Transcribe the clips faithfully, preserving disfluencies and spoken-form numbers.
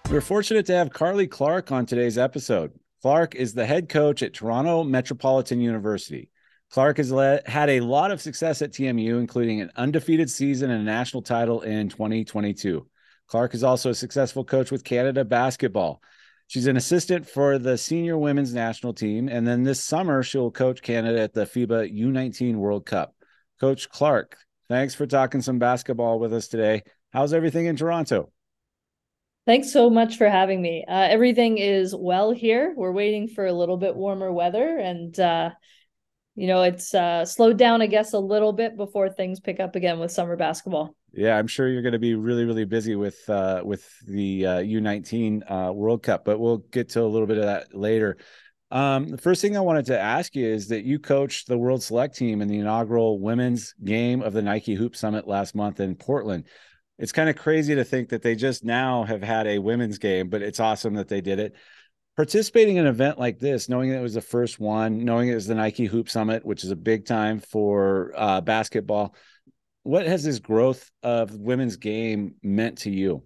We're fortunate to have Carly Clark on today's episode. Clark is the head coach at Toronto Metropolitan University. Clark has led, had a lot of success at T M U, including an undefeated season and a national title in twenty twenty-two. Clark is also a successful coach with Canada basketball. She's an assistant for the senior women's national team, and then this summer she'll coach Canada at the FIBA U nineteen World Cup. Coach Clark, thanks for talking some basketball with us today. How's everything in Toronto? Thanks so much for having me. Uh, everything is well here. We're waiting for a little bit warmer weather, and uh, you know, it's uh, slowed down, I guess, a little bit before things pick up again with summer basketball. Yeah, I'm sure you're going to be really, really busy with uh, with the uh, U nineteen uh, World Cup, but we'll get to a little bit of that later. Um, the first thing I wanted to ask you is that you coached the World Select Team in the inaugural women's game of the Nike Hoop Summit last month in Portland. It's kind of crazy to think that they just now have had a women's game, but it's awesome that they did it. Participating in an event like this, knowing that it was the first one, knowing it was the Nike Hoop Summit, which is a big time for uh, basketball, what has this growth of women's game meant to you?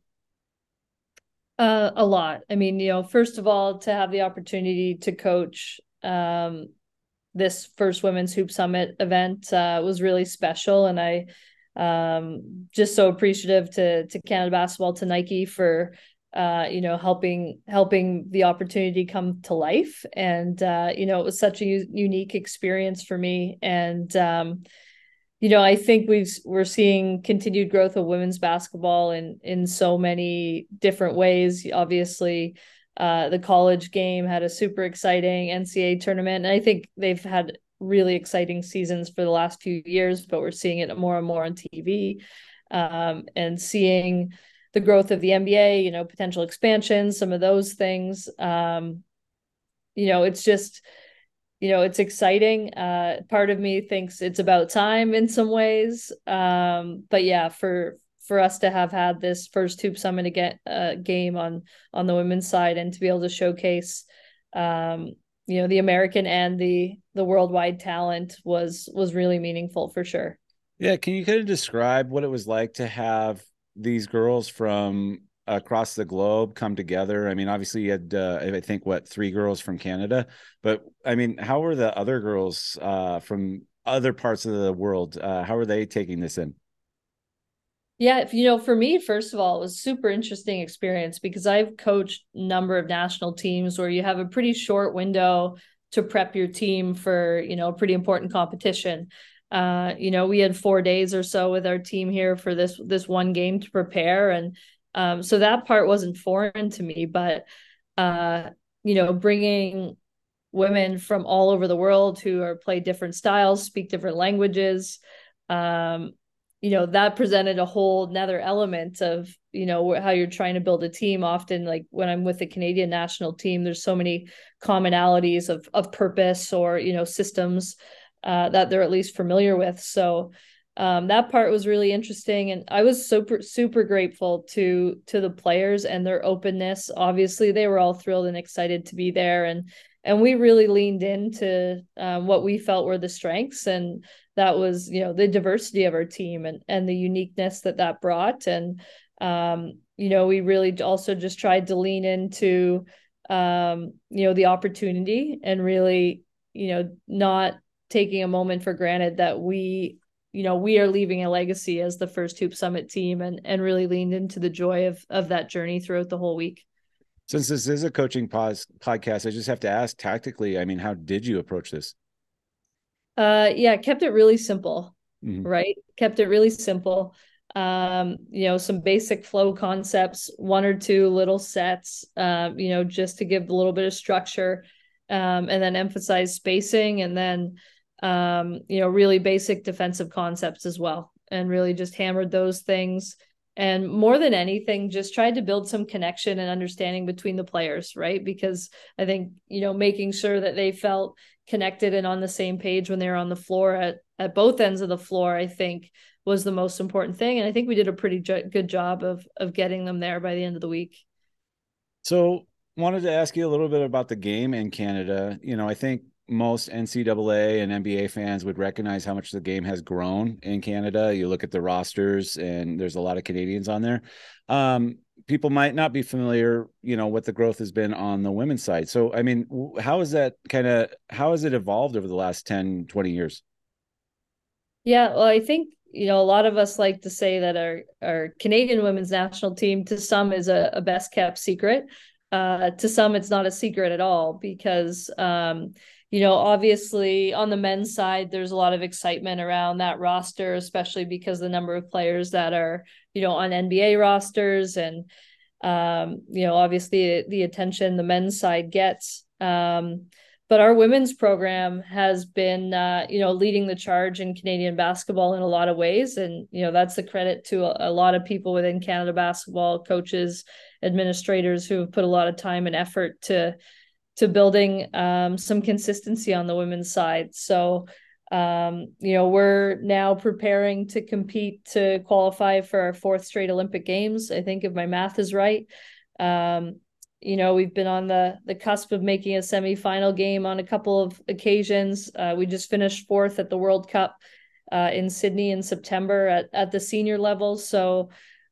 Uh, a lot. I mean, you know, first of all, to have the opportunity to coach um, this first women's hoop summit event uh, was really special, and I um, just so appreciative to to Canada Basketball, to Nike for uh, you know helping helping the opportunity come to life, and uh, you know it was such a u- unique experience for me, and um, you know, I think we've we're seeing continued growth of women's basketball in in so many different ways. Obviously, uh, the college game had a super exciting N C A A tournament, and I think they've had really exciting seasons for the last few years. But we're seeing it more and more on T V, um, and seeing the growth of the N B A. You know, potential expansion, some of those things. Um, you know, it's just you know it's exciting. Uh part of me thinks it's about time in some ways, um but yeah, for for us to have had this first hoop summit again uh, game on on the women's side, and to be able to showcase um you know the American and the the worldwide talent was was really meaningful for sure. Yeah, can you kind of describe what it was like to have these girls from across the globe come together? I mean, obviously you had, uh, I think, what, three girls from Canada, but I mean, how were the other girls uh, from other parts of the world? Uh, how are they taking this in? Yeah, if you know, for me, first of all, it was super interesting experience because I've coached a number of national teams where you have a pretty short window to prep your team for, you know, a pretty important competition. Uh, you know, we had four days or so with our team here for this this one game to prepare, and um, so that part wasn't foreign to me. But uh, you know, bringing women from all over the world who are play different styles, speak different languages, um, you know that presented a whole another element of you know how you're trying to build a team. Often, like when I'm with the Canadian national team, there's so many commonalities of of purpose, or you know systems uh, that they're at least familiar with. So um, that part was really interesting, and I was super super grateful to to the players and their openness. Obviously, they were all thrilled and excited to be there, and and we really leaned into um, what we felt were the strengths, and that was you know the diversity of our team, and and the uniqueness that that brought. And um you know we really also just tried to lean into um you know the opportunity, and really you know not taking a moment for granted that we you know we are leaving a legacy as the first hoop summit team, and and really leaned into the joy of of that journey throughout the whole week. Since this is a coaching pos- podcast, I just have to ask tactically, I mean, how did you approach this? Uh, yeah, kept it really simple, Mhm. right? Kept it really simple. Um, you know, some basic flow concepts, one or two little sets, um, you know, just to give a little bit of structure, um, and then emphasize spacing, and then, um, you know, really basic defensive concepts as well, and really just hammered those things. And more than anything, just tried to build some connection and understanding between the players, right? Because I think, you know, making sure that they felt connected and on the same page when they were on the floor at, at both ends of the floor, I think was the most important thing. And I think we did a pretty jo- good job of of getting them there by the end of the week. So, wanted to ask you a little bit about the game in Canada. You know, I think most N C double A and N B A fans would recognize how much the game has grown in Canada. You look at the rosters, and there's a lot of Canadians on there. Um, people might not be familiar, you know, what the growth has been on the women's side. So, I mean, how is that kind of, how has it evolved over the last ten, twenty years? Yeah, well, I think, you know, a lot of us like to say that our our Canadian women's national team to some is a, a best kept secret. Uh, to some, it's not a secret at all because, um, you know, obviously on the men's side, there's a lot of excitement around that roster, especially because the number of players that are, you know, on N B A rosters and, um, you know, obviously the attention the men's side gets. Um, but our women's program has been, uh, you know, leading the charge in Canadian basketball in a lot of ways. And, you know, that's the credit to a, a lot of people within Canada basketball, coaches, administrators who have put a lot of time and effort to, to building um, some consistency on the women's side. So, um, you know, we're now preparing to compete to qualify for our fourth straight Olympic Games. I think if my math is right. Um, you know, we've been on the the cusp of making a semifinal game on a couple of occasions. Uh, we just finished fourth at the World Cup uh, in Sydney in September at, at the senior level. So,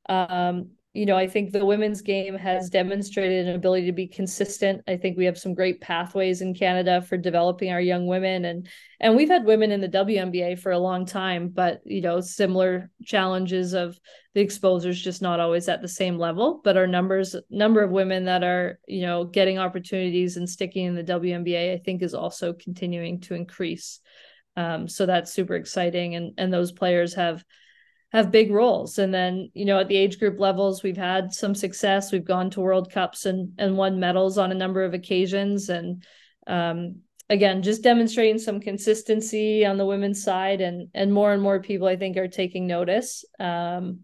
um, you know, I think the women's game has demonstrated an ability to be consistent. I think we have some great pathways in Canada for developing our young women, and and we've had women in the W N B A for a long time, but you know, similar challenges of the exposure is just not always at the same level. But our numbers, number of women that are, you know, getting opportunities and sticking in the W N B A, I think is also continuing to increase. Um, so that's super exciting, and and those players have have big roles. And then, you know, at the age group levels, we've had some success. We've gone to World Cups and and won medals on a number of occasions. And um, again, just demonstrating some consistency on the women's side, and and more and more people, I think, are taking notice um,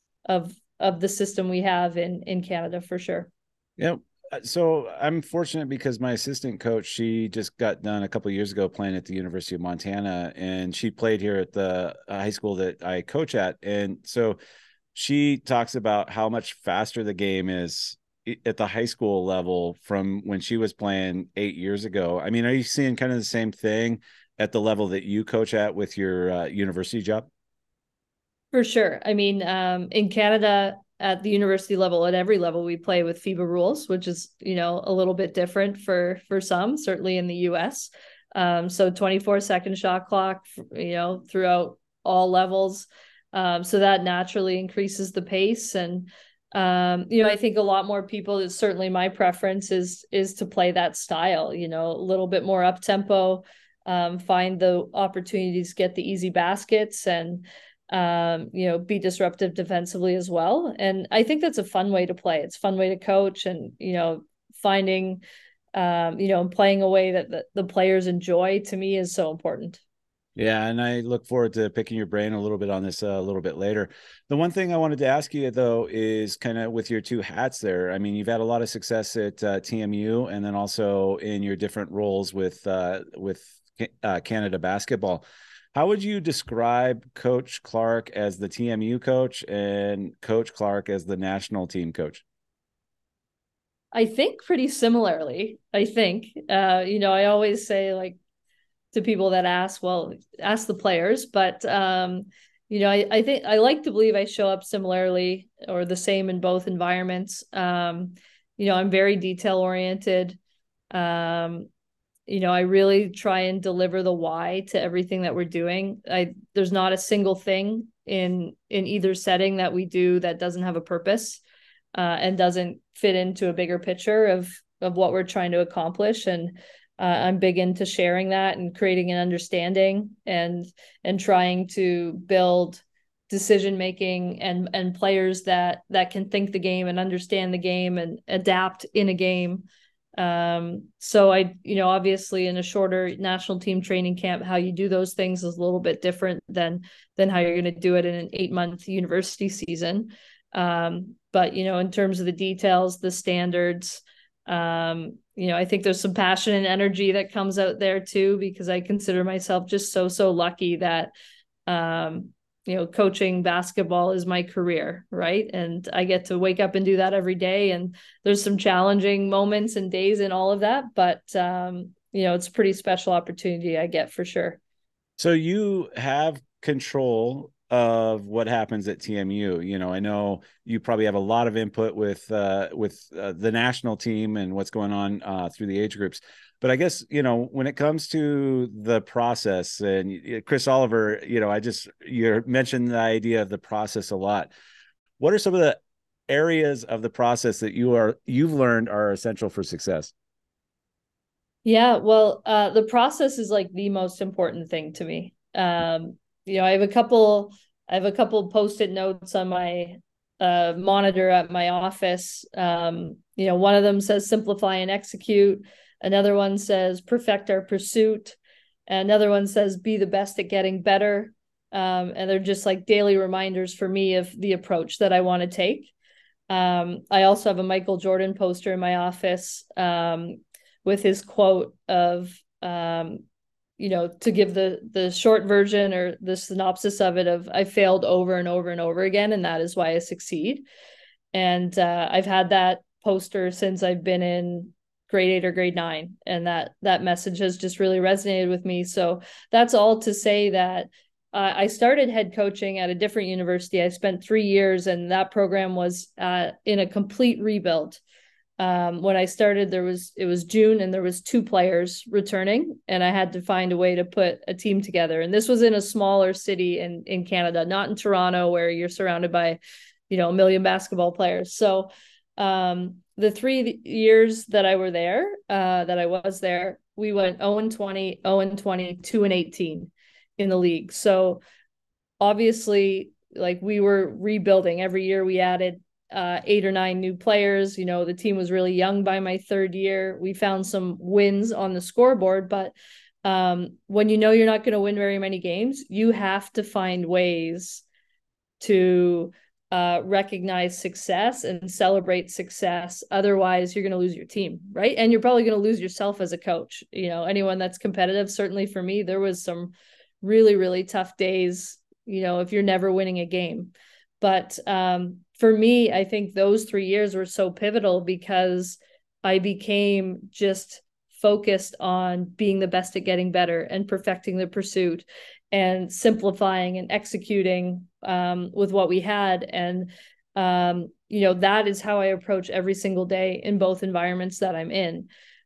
of of the system we have in in Canada for sure. Yeah. So I'm fortunate because my assistant coach, she just got done a couple of years ago playing at the University of Montana, and she played here at the high school that I coach at. And so she talks about how much faster the game is at the high school level from when she was playing eight years ago. I mean, are you seeing kind of the same thing at the level that you coach at with your uh, university job? For sure. I mean, um, in Canada, at the university level, at every level, we play with FIBA rules, which is, you know, a little bit different for for some, certainly in the U S. Um, so twenty-four second shot clock, you know, throughout all levels. Um, so that naturally increases the pace. And um, you know, I think a lot more people, is certainly my preference is is to play that style, you know, a little bit more up tempo, um, find the opportunities, get the easy baskets, and um, you know, be disruptive defensively as well. And I think that's a fun way to play. It's a fun way to coach, and, you know, finding, um, you know, and playing a way that the, the players enjoy, to me, is so important. Yeah, and I look forward to picking your brain a little bit on this uh, a little bit later. The one thing I wanted to ask you though is kind of with your two hats there. I mean, you've had a lot of success at uh, T M U, and then also in your different roles with uh, with uh, Canada basketball. How would you describe Coach Clark as the T M U coach and Coach Clark as the national team coach? I think pretty similarly. I think, uh, you know, I always say, like, to people that ask, well, ask the players, but um, you know, I, I think I like to believe I show up similarly or the same in both environments. Um, you know, I'm very detail oriented. Um, you know, I really try and deliver the why to everything that we're doing. I there's not a single thing in in either setting that we do that doesn't have a purpose, uh, and doesn't fit into a bigger picture of of what we're trying to accomplish. And uh, I'm big into sharing that and creating an understanding, and and trying to build decision making and and players that that can think the game and understand the game and adapt in a game. Um, so I, you know, obviously in a shorter national team training camp, how you do those things is a little bit different than than how you're going to do it in an eight month university season. Um, but you know, in terms of the details, the standards, um, you know, I think there's some passion and energy that comes out there too, because I consider myself just so so lucky that um you know, coaching basketball is my career, right? And I get to wake up and do that every day. And there's some challenging moments and days in all of that, but um, you know, it's a pretty special opportunity I get for sure. So you have control of what happens at T M U? You know, I know you probably have a lot of input with uh, with uh, the national team and what's going on uh, through the age groups. But I guess, you know, when it comes to the process, and Chris Oliver, you know, I just, you mentioned the idea of the process a lot. What are some of the areas of the process that you are you've learned are essential for success? Yeah, well, uh, the process is like the most important thing to me. Um, you know, I have a couple, I have a couple post-it notes on my uh, monitor at my office. Um, you know, one of them says simplify and execute. Another one says perfect our pursuit. Another one says be the best at getting better. Um, and they're just like daily reminders for me of the approach that I want to take. Um, I also have a Michael Jordan poster in my office. Um, with his quote of, um, you know, to give the the short version or the synopsis of it of I failed over and over and over again, and that is why I succeed. And uh, I've had that poster since I've been in grade eight or grade nine, and that that message has just really resonated with me. So that's all to say that uh, I started head coaching at a different university. I spent three years, and that program was uh, in a complete rebuild. Um, when I started, there was it was June and there was two players returning, and I had to find a way to put a team together. And this was in a smaller city in in Canada, not in Toronto, where you're surrounded by, you know, a million basketball players. So um, the three years that I were there, uh, that I was there, we went oh and twenty, oh and twenty, two and eighteen in the league. So obviously, like we were rebuilding every year. We added uh, eight or nine new players. You know, the team was really young by my third year. We found some wins on the scoreboard, but um, when you know you're not going to win very many games, you have to find ways to uh, recognize success and celebrate success. Otherwise, you're going to lose your team, right? And you're probably going to lose yourself as a coach. You know, anyone that's competitive, certainly for me, there was some really, really tough days, you know, if you're never winning a game. But um, for me, I think those three years were so pivotal because I became just focused on being the best at getting better and perfecting the pursuit and simplifying and executing um, with what we had. And, um, you know, that is how I approach every single day in both environments that I'm in.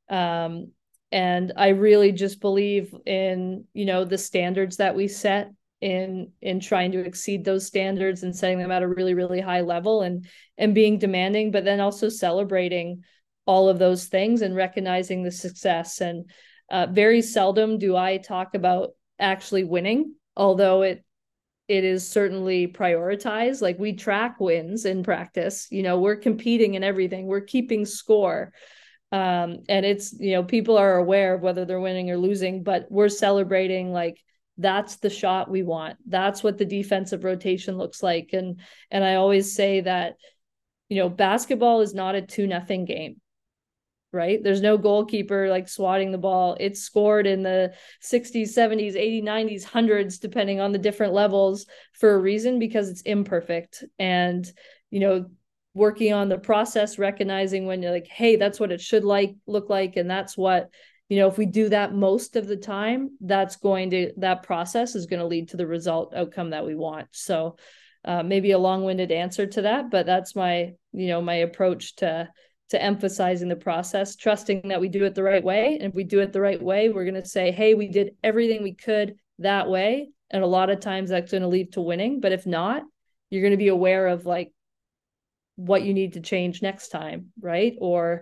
Um, and I really just believe in, you know, the standards that we set in in trying to exceed those standards and setting them at a really, really high level and and being demanding, but then also celebrating all of those things and recognizing the success. And uh, very seldom do I talk about actually winning, although it it is certainly prioritized. Like we track wins in practice, you know, we're competing in everything, we're keeping score. Um, and it's, you know, people are aware of whether they're winning or losing, but we're celebrating like that's the shot we want. That's what the defensive rotation looks like. And and I always say that, you know, basketball is not a two nothing game. Right? There's no goalkeeper like swatting the ball. It's scored in the sixties, seventies, eighties, nineties, hundreds, depending on the different levels for a reason, because it's imperfect. And, you know, working on the process, recognizing when you're like, hey, that's what it should like look like. And that's what, you know, if we do that most of the time, that's going to, that process is going to lead to the result outcome that we want. So uh, maybe a long-winded answer to that, but that's my, you know, my approach to to emphasizing the process, trusting that we do it the right way. And if we do it the right way, we're going to say, hey, we did everything we could that way. And a lot of times that's going to lead to winning. But if not, you're going to be aware of like what you need to change next time, right? Or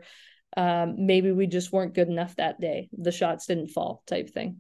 um, maybe we just weren't good enough that day. The shots didn't fall type thing.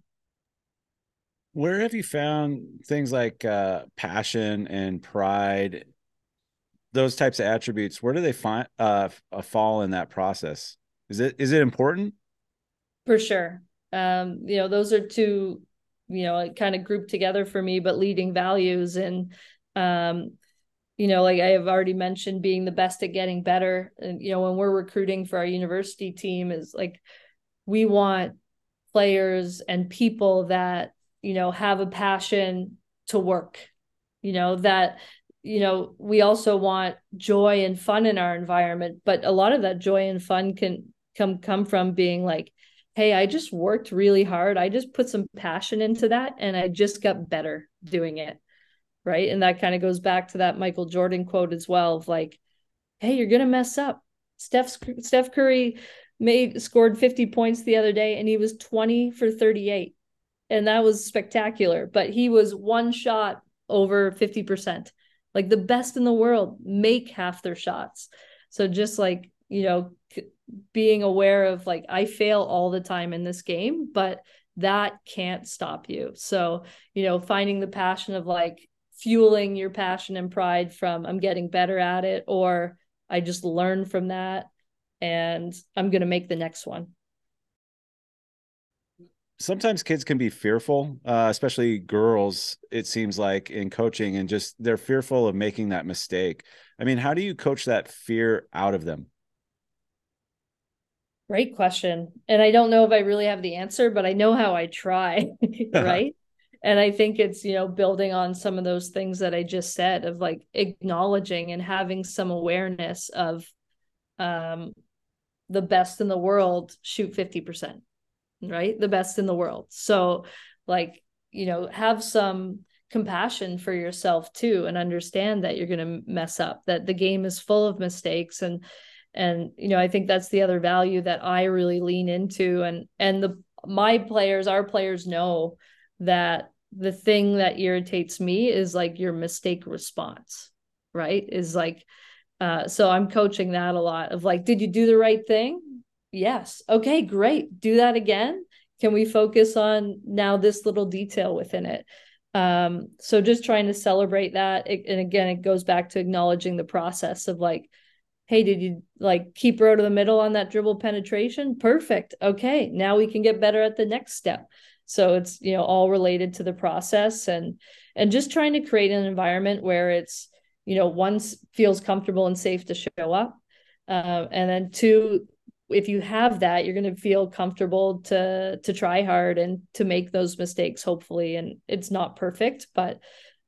Where have you found things like uh, passion and pride, those types of attributes? Where do they find uh, fall in that process? Is it is it important? For sure. Um, you know, those are two, you know, kind of grouped together for me, but leading values. And um, you know, like I have already mentioned, being the best at getting better. And, you know, when we're recruiting for our university team is like, we want players and people that, you know, have a passion to work, you know, that, you know, we also want joy and fun in our environment, but a lot of that joy and fun can come, come from being like, hey, I just worked really hard. I just put some passion into that and I just got better doing it. right? And that kind of goes back to that Michael Jordan quote as well of like, hey, you're gonna mess up. Steph Steph Curry made scored fifty points the other day, and he was twenty for thirty-eight, and that was spectacular. But he was one shot over fifty percent. Like the best in the world make half their shots. So just like, you know, being aware of like, I fail all the time in this game, but that can't stop you. So, you know, finding the passion of like fueling your passion and pride from I'm getting better at it, or I just learned from that and I'm going to make the next one. Sometimes kids can be fearful, uh, especially girls, it seems like in coaching, and just they're fearful of making that mistake. I mean, how do you coach that fear out of them? Great question. And I don't know if I really have the answer, but I know how I try, right? And I think it's, you know, building on some of those things that I just said of like acknowledging and having some awareness of um, the best in the world shoot fifty percent, right? The best in the world. So like, you know, have some compassion for yourself too, and understand that you're going to mess up, that the game is full of mistakes. And, and, you know, I think that's the other value that I really lean into. And, and the, my players, our players know that the thing that irritates me is like your mistake response, right? Is like, uh, so I'm coaching that a lot of like, did you do the right thing? Yes. Okay, great. Do that again. Can we focus on now this little detail within it? Um, so just trying to celebrate that. It, and again, it goes back to acknowledging the process of like, hey, did you like keep row to the middle on that dribble penetration? Perfect. Okay, now we can get better at the next step. So it's, you know, all related to the process, and and just trying to create an environment where it's, you know, one feels comfortable and safe to show up. Uh, and then two, if you have that, you're going to feel comfortable to to try hard and to make those mistakes, hopefully. And it's not perfect, but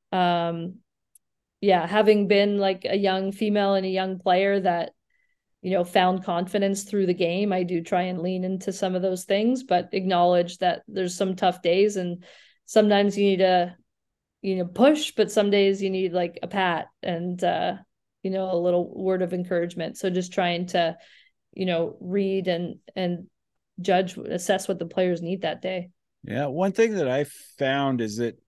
um, yeah, having been like a young female and a young player that, you know, found confidence through the game, I do try and lean into some of those things, but acknowledge that there's some tough days, and sometimes you need to, you know, push, but some days you need like a pat and, uh, you know, a little word of encouragement. So just trying to, you know, read and, and judge, assess what the players need that day. Yeah. One thing that I found is that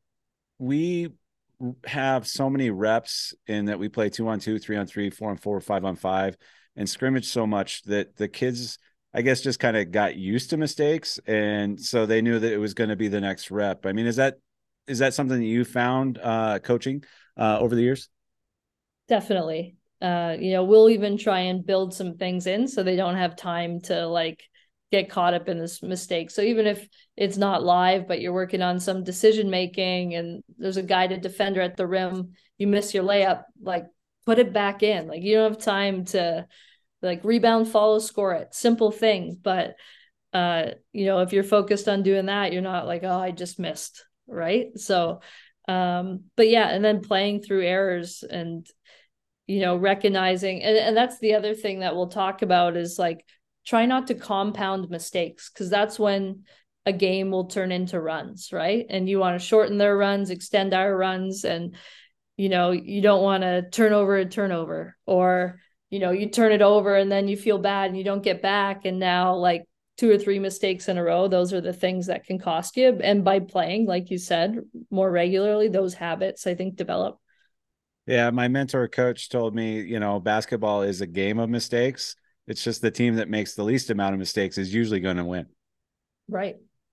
we have so many reps in that we play two on two, three on three, four on four, five on five, and scrimmage so much that the kids, I guess, just kind of got used to mistakes. And so they knew that it was going to be the next rep. I mean, is that, is that something that you found uh, coaching uh, over the years? Definitely. Uh, you know, we'll even try and build some things in so they don't have time to like get caught up in this mistake. So even if it's not live, but you're working on some decision making and there's a guided defender at the rim, you miss your layup, like put it back in. Like you don't have time to like rebound, follow, score it. Simple thing. But uh, you know, if you're focused on doing that, you're not like, oh, I just missed. Right. So um, but yeah, and then playing through errors and, you know, recognizing, and, and that's the other thing that we'll talk about is like, try not to compound mistakes, because that's when a game will turn into runs, right? And you want to shorten their runs, extend our runs, and you know, you don't want to turn over a turnover, or you know, you turn it over and then you feel bad and you don't get back, and now like two or three mistakes in a row, those are the things that can cost you. And by playing, like you said, more regularly, those habits I think develop. Yeah, my mentor coach told me, you know, basketball is a game of mistakes. It's just the team that makes the least amount of mistakes is usually going to win. Right.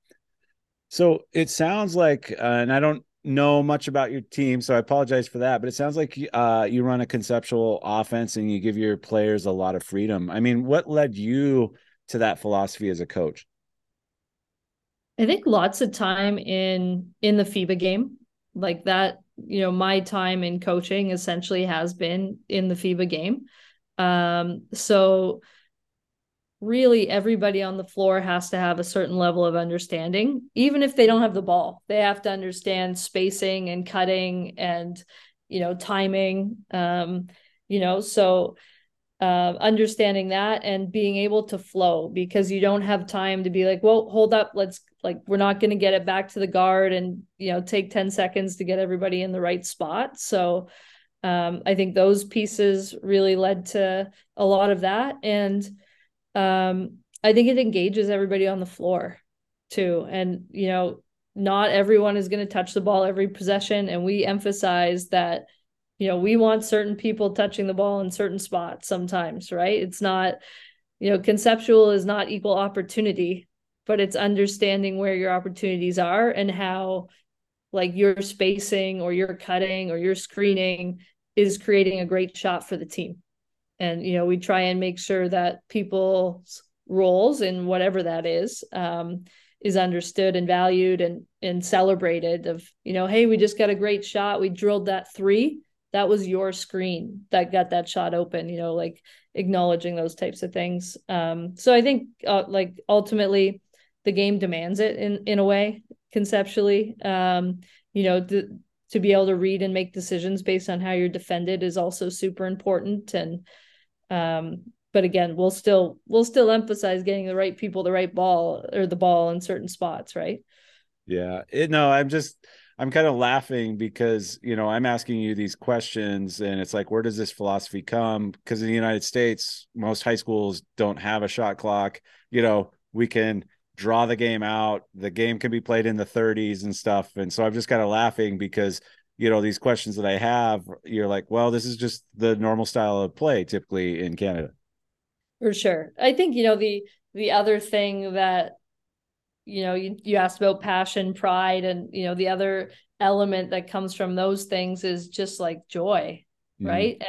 So it sounds like, uh, and I don't know much about your team, so I apologize for that, but it sounds like uh, you run a conceptual offense and you give your players a lot of freedom. I mean, what led you to that philosophy as a coach? I think lots of time in in the FIBA game, like that, you know, my time in coaching essentially has been in the FIBA game. Um, so really everybody on the floor has to have a certain level of understanding, even if they don't have the ball. They have to understand spacing and cutting and, you know, timing. Um, you know, so uh, understanding that and being able to flow, because you don't have time to be like, well, hold up, let's like, we're not going to get it back to the guard and, you know, take ten seconds to get everybody in the right spot. So um, I think those pieces really led to a lot of that. And um, I think it engages everybody on the floor too. And, you know, not everyone is going to touch the ball every possession. And we emphasize that, you know, we want certain people touching the ball in certain spots sometimes, right? It's not, you know, conceptual is not equal opportunity, but it's understanding where your opportunities are and how like your spacing or your cutting or your screening is creating a great shot for the team. And, you know, we try and make sure that people's roles in whatever that is, um, is understood and valued and, and celebrated of, you know, hey, we just got a great shot. We drilled that three. That was your screen that got that shot open, you know, like acknowledging those types of things. Um, so I think uh, like ultimately the game demands it in, in a way conceptually, um, you know, the, to be able to read and make decisions based on how you're defended is also super important. And, um, but again, we'll still, we'll still emphasize getting the right people, the right ball or the ball in certain spots. Right. Yeah, it, no, I'm just, I'm kind of laughing because, you know, I'm asking you these questions and it's like, where does this philosophy come? Because in the United States, most high schools don't have a shot clock. You know, we can draw the game out. The game can be played in the thirties and stuff. And so I'm just kind of laughing because, you know, these questions that I have, you're like, well, this is just the normal style of play typically in Canada. For sure. I think, you know, the, the other thing that, you know, you, you asked about passion, pride, and, you know, the other element that comes from those things is just like joy. Mm. Right. And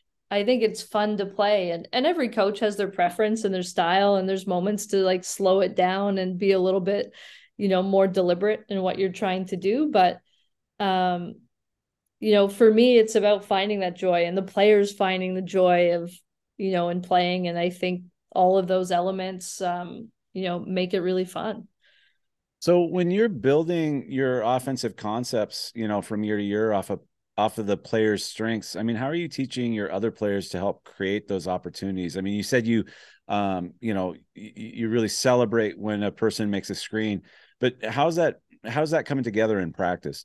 I think it's fun to play, and, and every coach has their preference and their style. And there's moments to like slow it down and be a little bit, you know, more deliberate in what you're trying to do. But, um, you know, for me, it's about finding that joy and the players finding the joy of, you know, in playing. And I think all of those elements, um, you know, make it really fun. So when you're building your offensive concepts, you know, from year to year off of off of the players' strengths, I mean, how are you teaching your other players to help create those opportunities? I mean, you said you, um, you know, you, you really celebrate when a person makes a screen, but how's that? How's that coming together in practice?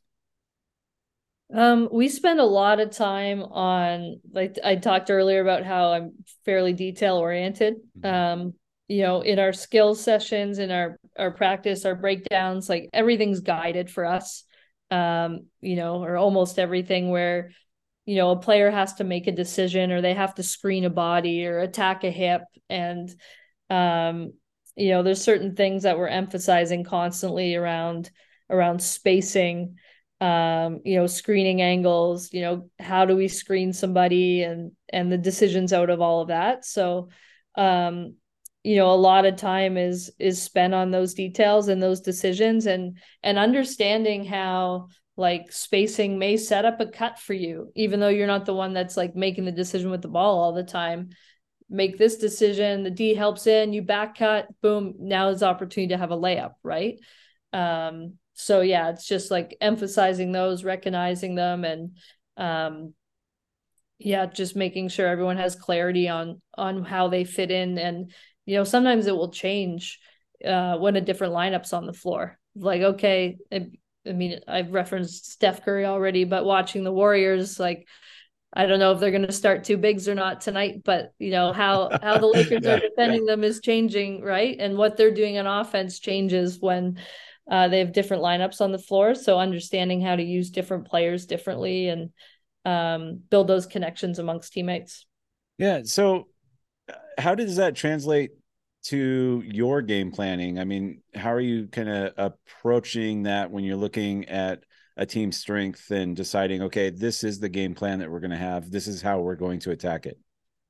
Um, we spend a lot of time on, like I talked earlier about how I'm fairly detail oriented. Um, you know, in our skills sessions, in our our practice, our breakdowns, like everything's guided for us. Um, you know, or almost everything where, you know, a player has to make a decision or they have to screen a body or attack a hip. And um, you know, there's certain things that we're emphasizing constantly around around spacing, um, you know, screening angles, you know, how do we screen somebody and and the decisions out of all of that. So um, you know, a lot of time is is spent on those details and those decisions and and understanding how like spacing may set up a cut for you, even though you're not the one that's like making the decision with the ball all the time. Make this decision, the D helps in, you back cut, boom, now is opportunity to have a layup, right? Um, so yeah, it's just like emphasizing those, recognizing them, and um, yeah, just making sure everyone has clarity on on how they fit in. And you know, sometimes it will change uh, when a different lineup's on the floor. Like, okay, I, I mean, I've referenced Steph Curry already, but watching the Warriors, like, I don't know if they're going to start two bigs or not tonight, but you know how how the Lakers Yeah. are defending them is changing, right? And what they're doing on offense changes when uh, they have different lineups on the floor. So understanding how to use different players differently and um, build those connections amongst teammates. Yeah. So how does that translate to your game planning? I mean, how are you kind of approaching that when you're looking at a team's strength and deciding, okay, this is the game plan that we're going to have. This is how we're going to attack it.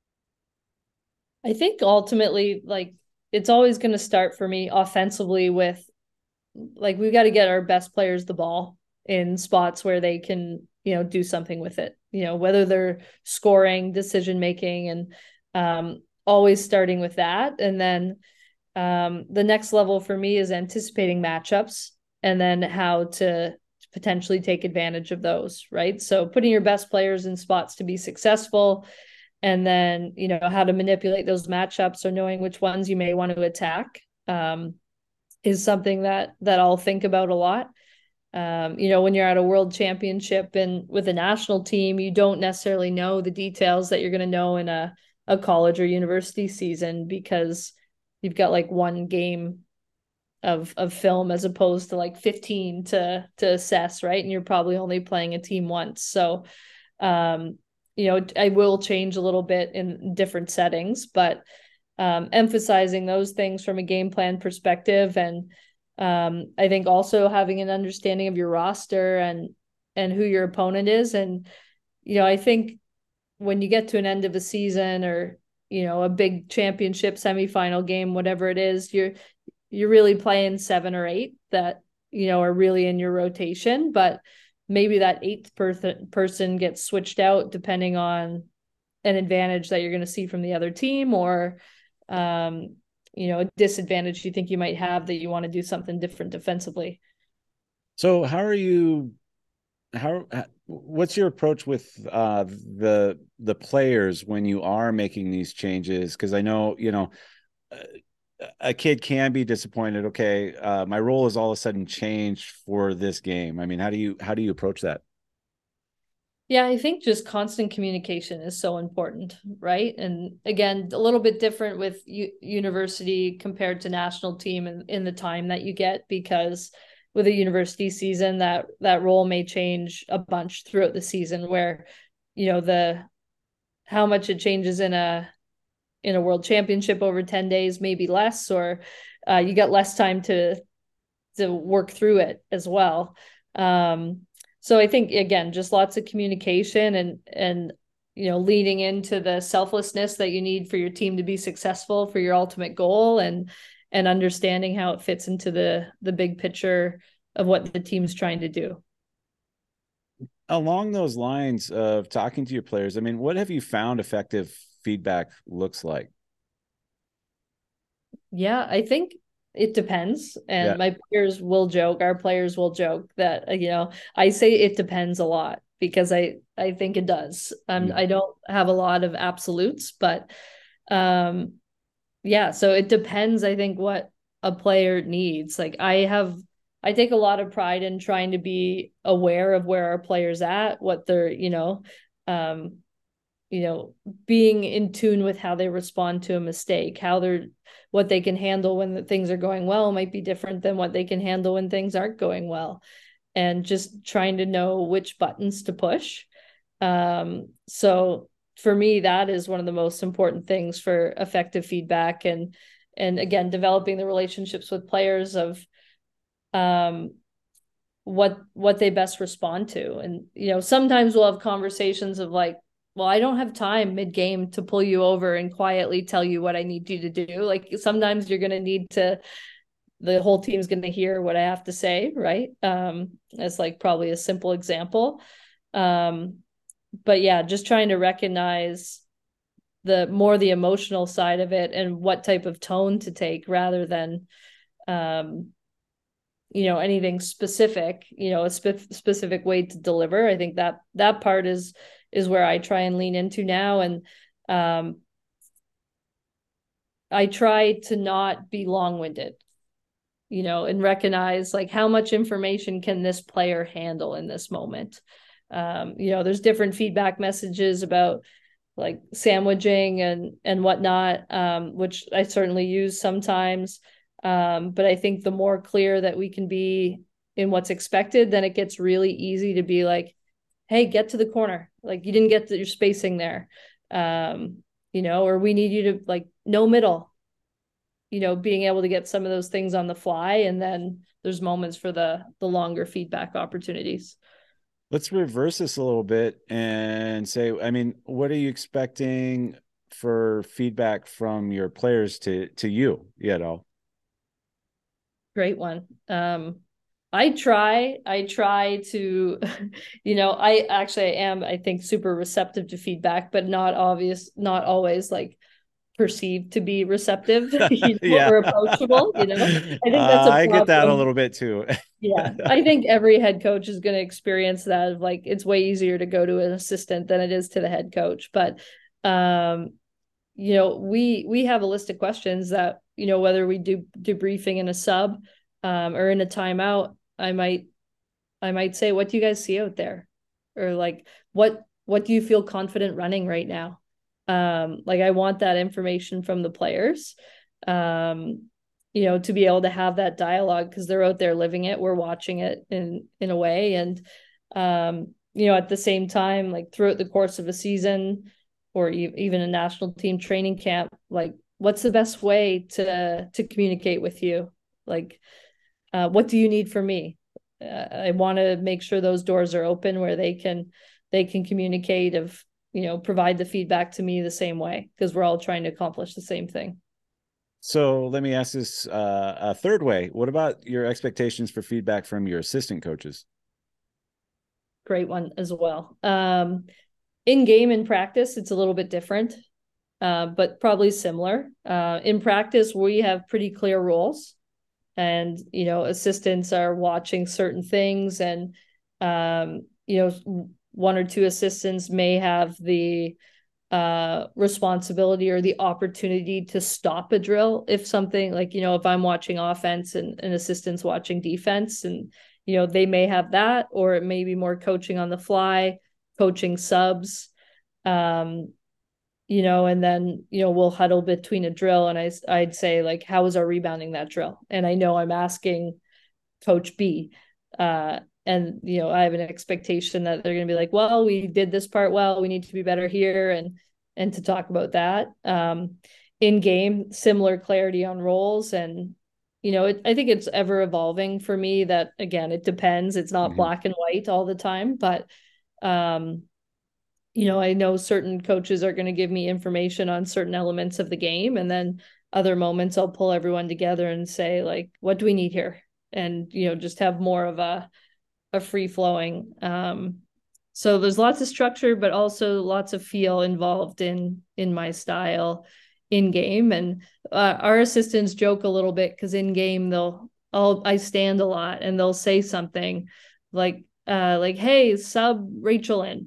I think ultimately, like, it's always going to start for me offensively with, like, we've got to get our best players the ball in spots where they can, you know, do something with it, you know, whether they're scoring, decision making, and um, always starting with that. And then um, the next level for me is anticipating matchups and then how to potentially take advantage of those, right? So putting your best players in spots to be successful, and then, you know, how to manipulate those matchups or knowing which ones you may want to attack um, is something that that I'll think about a lot. Um, you know, when you're at a world championship and with a national team, you don't necessarily know the details that you're going to know in a, a college or university season, because you've got like one game of of film as opposed to like fifteen to to assess, right? And you're probably only playing a team once. So um, you know, I will change a little bit in different settings, but um, emphasizing those things from a game plan perspective. And um, I think also having an understanding of your roster and and who your opponent is. And, you know, I think when you get to an end of a season or, you know, a big championship semifinal game, whatever it is, you're you're really playing seven or eight that, you know, are really in your rotation. But maybe that eighth person person gets switched out depending on an advantage that you're going to see from the other team, or um, you know, a disadvantage you think you might have that you want to do something different defensively. So how are you, how, what's your approach with uh, the, the players when you are making these changes? Cause I know, you know, a kid can be disappointed. Okay. Uh, my role is all of a sudden changed for this game. I mean, how do you, how do you approach that? Yeah, I think just constant communication is so important, right? And again, a little bit different with u- university compared to national team and in the time that you get, because with a university season, that that role may change a bunch throughout the season, where, you know, the how much it changes in a in a world championship over ten days, maybe less, or uh, you get less time to to work through it as well. Um, so I think, again, just lots of communication and and you know, leading into the selflessness that you need for your team to be successful for your ultimate goal, and and understanding how it fits into the the big picture of what the team's trying to do. Along those lines of talking to your players, I mean, what have you found effective feedback looks like? Yeah, I think it depends. Yeah. And my players will joke, our players will joke that, uh, you know, I say it depends a lot because I, I think it does. Um, Mm. I don't have a lot of absolutes, but um, yeah, so it depends, I think, what a player needs. Like I have, I take a lot of pride in trying to be aware of where our players at, what they're, you know, um, you know, being in tune with how they respond to a mistake, how they're, what they can handle when the things are going well might be different than what they can handle when things aren't going well. And just trying to know which buttons to push. Um, so for me, that is one of the most important things for effective feedback. And, and again, developing the relationships with players of, um, what what they best respond to. And you know, sometimes we'll have conversations of like, well, I don't have time mid game to pull you over and quietly tell you what I need you to do. Like sometimes you're going to need to, the whole team's going to hear what I have to say, right? Um that's like probably a simple example. Um but yeah, just trying to recognize the more the emotional side of it and what type of tone to take rather than um you know, anything specific, you know, a spe- specific way to deliver. I think that that part is is where I try and lean into now. And um I try to not be long-winded, you know, and recognize like how much information can this player handle in this moment. Um you know, there's different feedback messages about like sandwiching and and whatnot, um, which I certainly use sometimes. Um, but I think the more clear that we can be in what's expected, then it gets really easy to be like, hey, get to the corner. Like you didn't get your spacing there. Um, you know, or we need you to like no middle, you know, being able to get some of those things on the fly. And then there's moments for the the longer feedback opportunities. Let's reverse this a little bit and say, I mean, what are you expecting for feedback from your players to to you, you know? Great one. Um, I try, I try to, you know, I actually am, I think, super receptive to feedback, but not obvious, not always like perceived to be receptive, you know, Yeah. or uh, approachable, you know. I think that's a I get that a problem. little bit too. Yeah. I think every head coach is going to experience that of like, it's way easier to go to an assistant than it is to the head coach. But um, you know, we we have a list of questions that, you know, whether we do debriefing in a sub um, or in a timeout, I might I might say, what do you guys see out there? Or like, what what do you feel confident running right now? Um, like I want that information from the players, um, you know, to be able to have that dialogue because they're out there living it. We're watching it in in a way. And um, you know, at the same time, like throughout the course of a season or e- even a national team training camp, like what's the best way to to communicate with you? Like, uh, what do you need from me? Uh, I want to make sure those doors are open where they can they can communicate of, you know, provide the feedback to me the same way because we're all trying to accomplish the same thing. So let me ask this uh, a third way. What about your expectations for feedback from your assistant coaches? Great one as well. Um, in game and practice, it's a little bit different, uh, but probably similar. Uh, in practice, we have pretty clear roles, and you know, assistants are watching certain things, and um, you know, one or two assistants may have the uh responsibility or the opportunity to stop a drill if something like, you know, if I'm watching offense and an assistant's watching defense, and you know, they may have that, or it may be more coaching on the fly, coaching subs, um you know, and then, you know, we'll huddle between a drill and I I'd say like, how is our rebounding that drill? And I know I'm asking coach B, uh and you know, I have an expectation that they're going to be like, well, we did this part well, we need to be better here, and and to talk about that. Um in game, similar clarity on roles, and you know, it, I think it's ever evolving for me. That again, it depends, it's not Mm-hmm. black and white all the time, but um you know, I know certain coaches are going to give me information on certain elements of the game, and then other moments I'll pull everyone together and say like, what do we need here? And you know, just have more of a a free flowing. Um, so there's lots of structure, but also lots of feel involved in in my style in game. And uh, our assistants joke a little bit because in game they'll I'll I stand a lot and they'll say something like uh like, hey, sub Rachel in,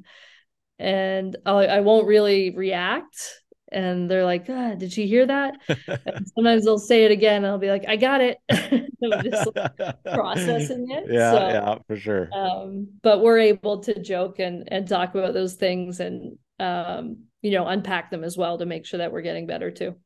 and I'll, I won't really react. And they're like, ah, did she hear that? And sometimes they'll say it again. And I'll be like, I got it. I'm just like, processing it. Yeah, So yeah, for sure. um, but we're able to joke and and talk about those things, and um, you know, unpack them as well to make sure that we're getting better too.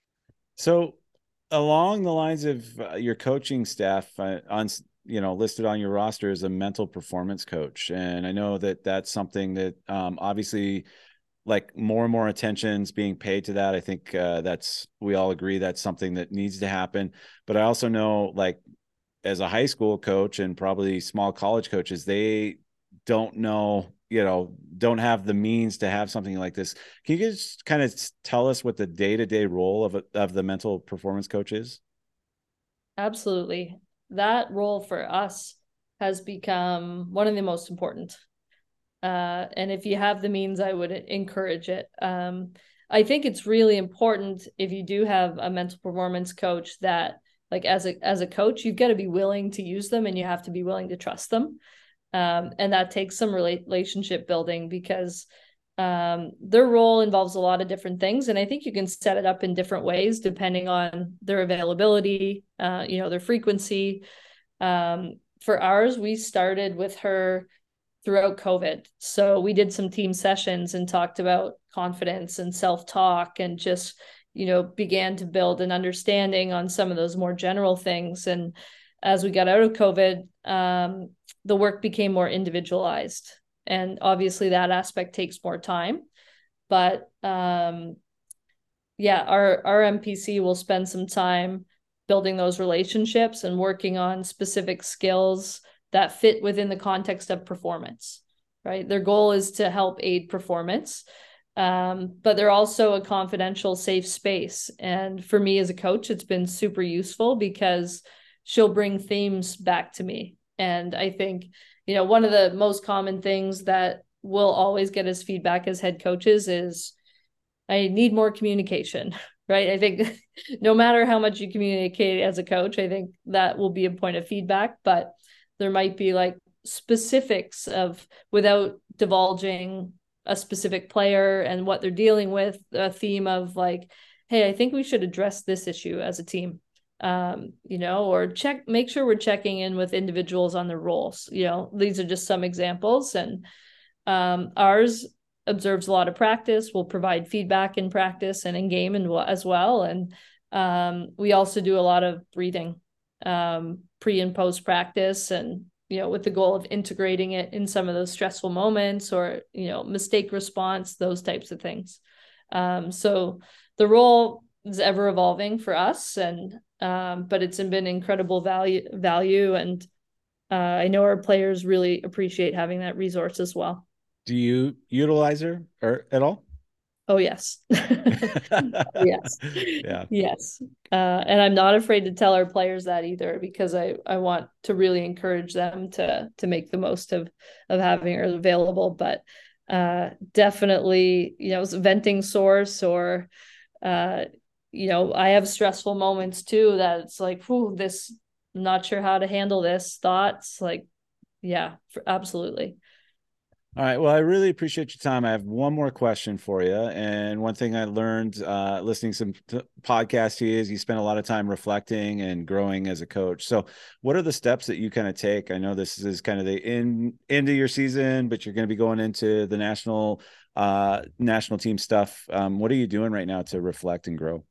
So, along the lines of uh, your coaching staff, uh, on you know, listed on your roster as a mental performance coach, and I know that that's something that um, obviously, like more and more attention's being paid to that. I think uh, that's we all agree that's something that needs to happen. But I also know, like as a high school coach and probably small college coaches, they don't know, you know, don't have the means to have something like this. Can you just kind of tell us what the day-to-day role of a, of the mental performance coach is? Absolutely. That role for us has become one of the most important. Uh, and if you have the means, I would encourage it. Um, I think it's really important if you do have a mental performance coach that, like as a as a coach, you've got to be willing to use them and you have to be willing to trust them. Um, and that takes some relationship building because um, their role involves a lot of different things, and I think you can set it up in different ways depending on their availability, uh, you know, their frequency. Um, for ours, we started with her throughout COVID. So we did some team sessions and talked about confidence and self-talk and just, you know, began to build an understanding on some of those more general things. And as we got out of COVID, um, the work became more individualized. And obviously that aspect takes more time. But um, yeah, our, our M P C will spend some time building those relationships and working on specific skills that fit within the context of performance, right? Their goal is to help aid performance, um, but they're also a confidential, safe space. And for me as a coach, it's been super useful because she'll bring themes back to me. And I think, you know, one of the most common things that we'll always get as feedback as head coaches is, I need more communication, right? I think no matter how much you communicate as a coach, I think that will be a point of feedback, but there might be like specifics of, without divulging a specific player and what they're dealing with, a theme of like, hey, I think we should address this issue as a team. Um, you know, or check, make sure we're checking in with individuals on their roles. You know, these are just some examples. And um, ours observes a lot of practice. We'll provide feedback in practice and in game and as well. And um, we also do a lot of breathing um, pre and post practice, and you know, with the goal of integrating it in some of those stressful moments or, you know, mistake response, those types of things. Um, so the role is ever evolving for us, and um, but it's been incredible value value, and uh, I know our players really appreciate having that resource as well. Do you utilize her or at all? Oh yes. Yes. Yeah. Yes. Uh, and I'm not afraid to tell our players that either, because I, I want to really encourage them to to make the most of of having her available. But uh, definitely, you know, venting source, or uh, you know, I have stressful moments too that it's like, whew, this, I'm not sure how to handle this, thoughts like, yeah, for, absolutely. All right. Well, I really appreciate your time. I have one more question for you. And one thing I learned uh, listening to some t- podcasts to you is you spend a lot of time reflecting and growing as a coach. So what are the steps that you kind of take? I know this is kind of the in, end of your season, but you're going to be going into the national uh, national team stuff. Um, what are you doing right now to reflect and grow?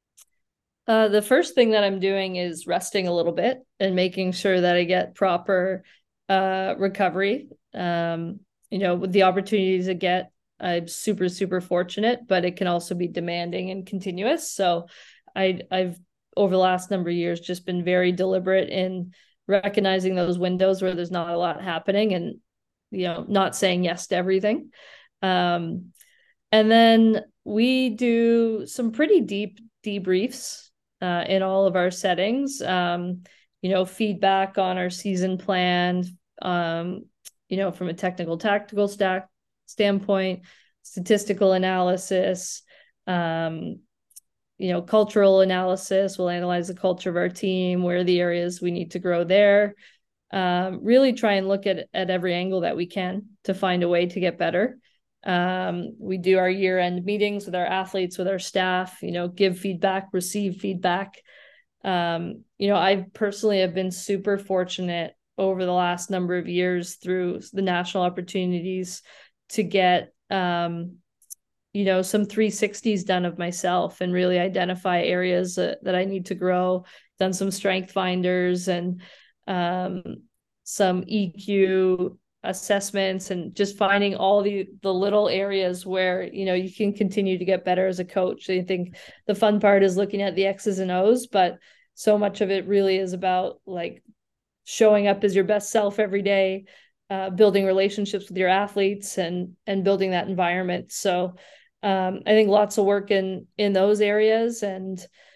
Uh, the first thing that I'm doing is resting a little bit and making sure that I get proper uh, recovery. Um, you know, with the opportunities I get, I'm super, super fortunate, but it can also be demanding and continuous. So I, I've, over the last number of years, just been very deliberate in recognizing those windows where there's not a lot happening, and, you know, not saying yes to everything. Um, and then we do some pretty deep debriefs uh, in all of our settings. Um, you know, feedback on our season plan, um, you know, from a technical tactical stack standpoint, statistical analysis, um, you know, cultural analysis. We'll analyze the culture of our team, where are the areas we need to grow there. Um, really try and look at at every angle that we can to find a way to get better. Um, we do our year-end meetings with our athletes, with our staff, you know, give feedback, receive feedback. Um, you know, I personally have been super fortunate over the last number of years through the national opportunities to get, um, you know, some three sixties done of myself and really identify areas uh, that I need to grow, done some strength finders and um, some E Q assessments, and just finding all the the little areas where, you know, you can continue to get better as a coach. I think the fun part is looking at the X's and O's, but so much of it really is about like showing up as your best self every day, uh, building relationships with your athletes, and and building that environment. So um, I think lots of work in in those areas, and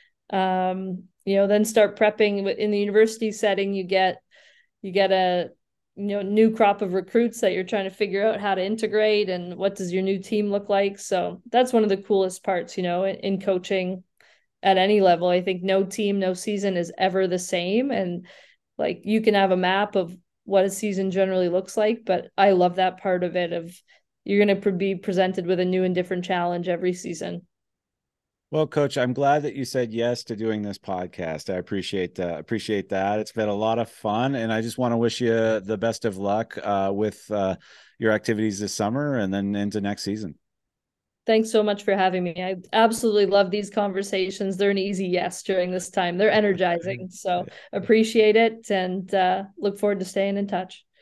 um, you know, then start prepping in the university setting. You get you get a you know new crop of recruits that you're trying to figure out how to integrate, and what does your new team look like. So that's one of the coolest parts, you know, in, in coaching at any level. I think no team, no season is ever the same, and like you can have a map of what a season generally looks like, but I love that part of it, of you're going to be presented with a new and different challenge every season. Well, Coach, I'm glad that you said yes to doing this podcast. I appreciate uh, appreciate that. It's been a lot of fun, and I just want to wish you the best of luck uh, with uh, your activities this summer and then into next season. Thanks so much for having me. I absolutely love these conversations. They're an easy yes during this time. They're energizing. So appreciate it, and uh, look forward to staying in touch.